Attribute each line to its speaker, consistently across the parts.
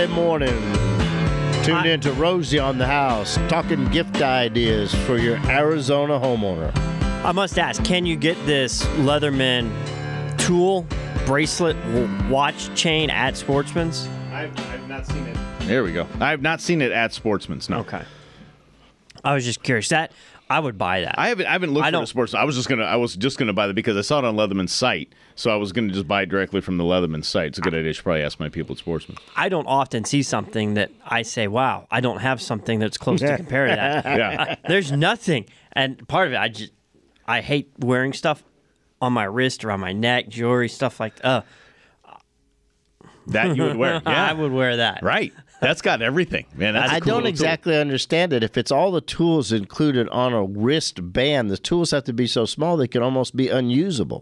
Speaker 1: Friday morning. Tuned in to Rosie on the House, talking gift ideas for your Arizona homeowner.
Speaker 2: I must ask, can you get this Leatherman tool, bracelet, watch chain at Sportsman's?
Speaker 3: I've not seen it. There we go. I have not seen it at Sportsman's, no.
Speaker 2: Okay. I was just curious. I would buy that.
Speaker 3: I haven't looked for the Sportsman's. I was just gonna buy that because I saw it on Leatherman's site. So I was gonna just buy it directly from the Leatherman site. It's a good idea. I should probably ask my people at Sportsman's.
Speaker 2: I don't often see something that I say, wow, I don't have something that's close to compare to that.
Speaker 3: Yeah.
Speaker 2: There's nothing. And part of it, I hate wearing stuff on my wrist or on my neck, jewelry, stuff like that.
Speaker 3: That you would wear. Yeah.
Speaker 2: I would wear that.
Speaker 3: Right. That's got everything, man. That's
Speaker 1: I
Speaker 3: a cool
Speaker 1: don't exactly understand it. If it's all the tools included on a wristband, the tools have to be so small they can almost be unusable.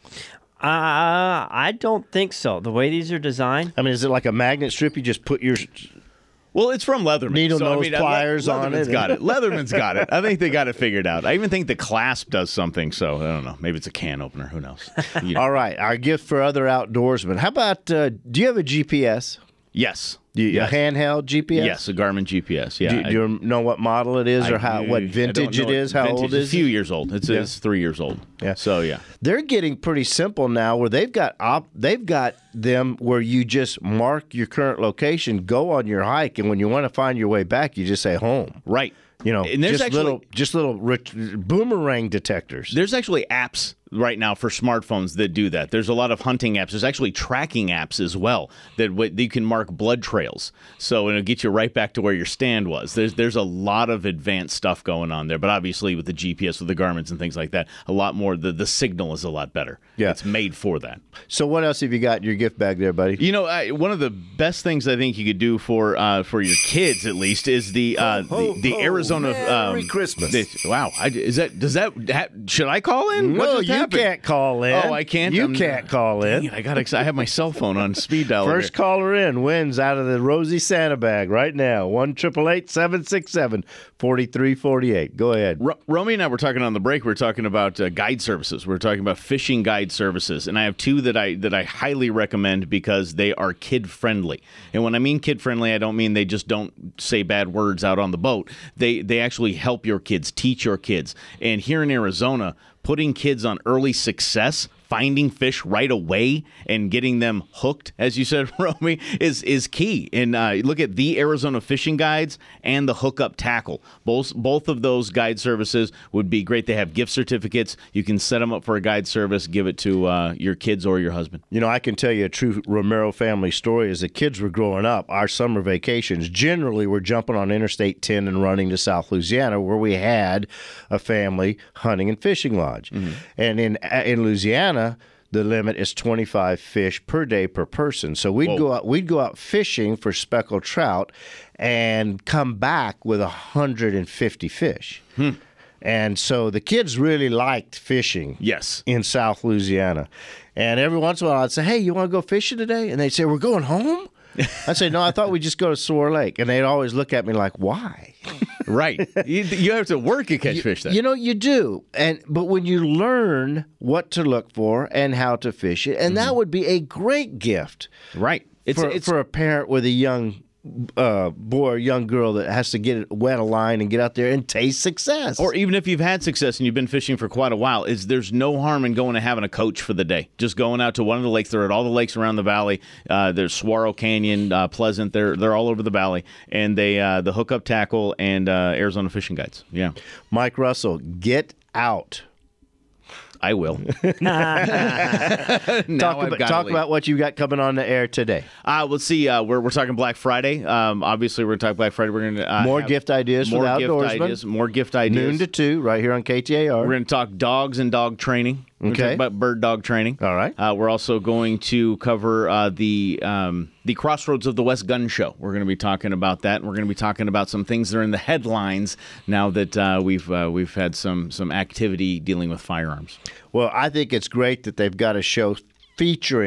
Speaker 2: I don't think so. The way these are designed.
Speaker 1: I mean, is it like a magnet strip? You just put your
Speaker 3: Well, it's from Leatherman.
Speaker 1: needle nose pliers on it.
Speaker 3: Leatherman's got it. Leatherman's got it. I think they got it figured out. I even think the clasp does something. So I don't know. Maybe it's a can opener. Who knows? You know.
Speaker 1: All right, our gift for other outdoorsmen. How about? Do you have a GPS?
Speaker 3: Yes.
Speaker 1: A handheld GPS?
Speaker 3: Yes, a Garmin GPS. Yeah.
Speaker 1: Do you know what model it is or what vintage it is? How old is
Speaker 3: it? A few
Speaker 1: it?
Speaker 3: years old. It's 3 years old.
Speaker 1: Yeah.
Speaker 3: So yeah.
Speaker 1: They're getting pretty simple now where they've got them where you just mark your current location, go on your hike, and when you want to find your way back, you just say home.
Speaker 3: Right.
Speaker 1: You know,
Speaker 3: and there's
Speaker 1: just little boomerang detectors.
Speaker 3: There's actually apps right now for smartphones that do that. There's a lot of hunting apps. There's actually tracking apps as well that you can mark blood trails. So it'll get you right back to where your stand was. There's a lot of advanced stuff going on there. But obviously with the GPS, with the Garmins and things like that, a lot more, the signal is a lot better.
Speaker 1: Yeah.
Speaker 3: It's made for that.
Speaker 1: So what else have you got in your gift bag there, buddy?
Speaker 3: You know, one of the best things I think you could do for your kids, at least, is the Arizona
Speaker 1: Merry Christmas.
Speaker 3: Wow. Should I call in?
Speaker 1: No, you can't call in.
Speaker 3: Oh, I can't?
Speaker 1: You can't call in.
Speaker 3: Dang it, I got excited. I have my cell phone on speed dial.
Speaker 1: First caller in wins out of the Rosie Santa bag right now. 1-888-767-4348. Go ahead.
Speaker 3: Romy and I were talking on the break. We were talking about guide services. We were talking about fishing guide services, and I have two that I highly recommend because they are kid friendly. And when I mean kid friendly, I don't mean they just don't say bad words out on the boat. They actually help your kids, teach your kids. And here in Arizona, putting kids on early success, finding fish right away and getting them hooked, as you said, Romy, is key. And look at the Arizona Fishing Guides and the Hookup Tackle. Both of those guide services would be great. They have gift certificates. You can set them up for a guide service, give it to your kids or your husband.
Speaker 1: You know, I can tell you a true Romero family story. As the kids were growing up, our summer vacations generally were jumping on Interstate 10 and running to South Louisiana, where we had a family hunting and fishing lodge. Mm-hmm. And in Louisiana, the limit is 25 fish per day per person. So we'd go out fishing for speckled trout and come back with 150 fish. And so the kids really liked fishing.
Speaker 3: Yes.
Speaker 1: In South Louisiana. And every once in a while I'd say, "Hey, you want to go fishing today?" And they'd say, "We're going home?" I'd say, "No, I thought we'd just go to Soar Lake." And they'd always look at me like, "Why?"
Speaker 3: Right. You have to work to catch fish then.
Speaker 1: You know, you do. But when you learn what to look for and how to fish it, and that would be a great gift.
Speaker 3: Right.
Speaker 1: It's for a parent with a young boy or young girl that has to wet a line and get out there and taste success.
Speaker 3: Or even if you've had success and you've been fishing for quite a while, there's no harm in going and having a coach for the day. Just going out to one of the lakes. They're at all the lakes around the valley. There's Saguaro Canyon, Pleasant. They're all over the valley. And the Hookup Tackle and Arizona Fishing Guides. Yeah.
Speaker 1: Mike Russell, get out.
Speaker 3: I will.
Speaker 1: Talk about what you got coming on the air today.
Speaker 3: Let's see. We're talking Black Friday. Obviously, we're going to talk Black Friday. We're going to
Speaker 1: more gift ideas for the outdoorsmen.
Speaker 3: More gift ideas.
Speaker 1: Noon to 2 right here on KTAR.
Speaker 3: We're going to talk dogs and dog training. We're
Speaker 1: Okay.
Speaker 3: talk about bird dog training.
Speaker 1: All right.
Speaker 3: We're also going to cover the Crossroads of the West Gun Show. We're going to be talking about that. And we're going to be talking about some things that are in the headlines now that we've had some activity dealing with firearms.
Speaker 1: Well, I think it's great that they've got a show featuring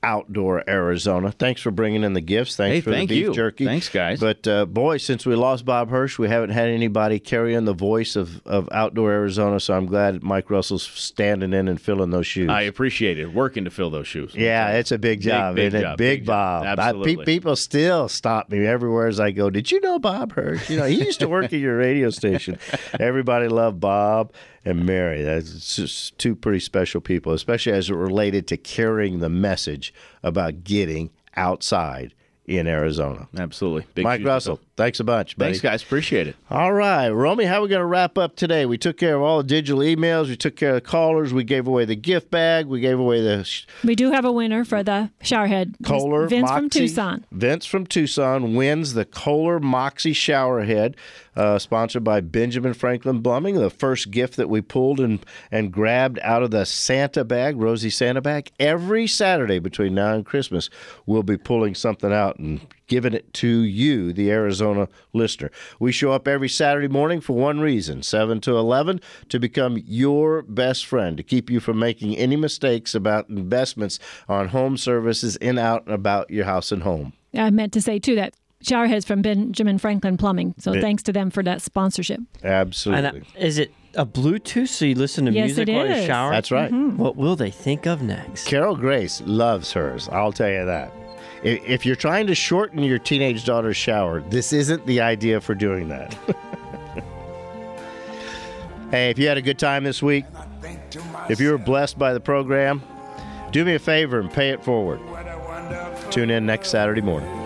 Speaker 1: Outdoor Arizona. Thanks for bringing in the gifts. Thanks for the beef jerky.
Speaker 3: Thanks, guys.
Speaker 1: But, boy, since we lost Bob Hirsch, we haven't had anybody carry in the voice of Outdoor Arizona, so I'm glad Mike Russell's standing in and filling those shoes.
Speaker 3: I appreciate it. Working to fill those shoes.
Speaker 1: Yeah, it's a big job,
Speaker 3: big
Speaker 1: isn't it?
Speaker 3: job,
Speaker 1: Big Bob.
Speaker 3: Absolutely.
Speaker 1: People still stop me everywhere as I go. Did you know Bob Hirsch? He used to work at your radio station. Everybody loved Bob and Mary. That's just two pretty special people, especially as it related to carrying the message about getting outside in Arizona.
Speaker 3: Absolutely. Big
Speaker 1: Mike Russell, thanks a bunch, buddy.
Speaker 3: Thanks, guys. Appreciate it.
Speaker 1: All right, Romy, how are we going to wrap up today? We took care of all the digital emails. We took care of the callers. We gave away the gift bag. We gave away the...
Speaker 4: We do have a winner for the showerhead.
Speaker 1: Kohler
Speaker 4: Vince
Speaker 1: Moxie,
Speaker 4: from Tucson.
Speaker 1: Vince from Tucson wins the Kohler Moxie showerhead, sponsored by Benjamin Franklin Plumbing. The first gift that we pulled and grabbed out of the Santa bag, Rosie Santa bag. Every Saturday between now and Christmas, we'll be pulling something out and giving it to you, the Arizona listener. We show up every Saturday morning for one reason, 7 to 11, to become your best friend, to keep you from making any mistakes about investments on home services in, out, and about your house and home.
Speaker 4: I meant to say, too, that showerheads from Benjamin Franklin Plumbing. So thanks to them for that sponsorship.
Speaker 1: Absolutely.
Speaker 2: And, is it a Bluetooth so you listen to music while you shower?
Speaker 1: That's right.
Speaker 4: Mm-hmm.
Speaker 2: What will they think of next?
Speaker 1: Carol Grace loves hers, I'll tell you that. If you're trying to shorten your teenage daughter's shower, this isn't the idea for doing that. Hey, if you had a good time this week, if you were blessed by the program, do me a favor and pay it forward. Tune in next Saturday morning.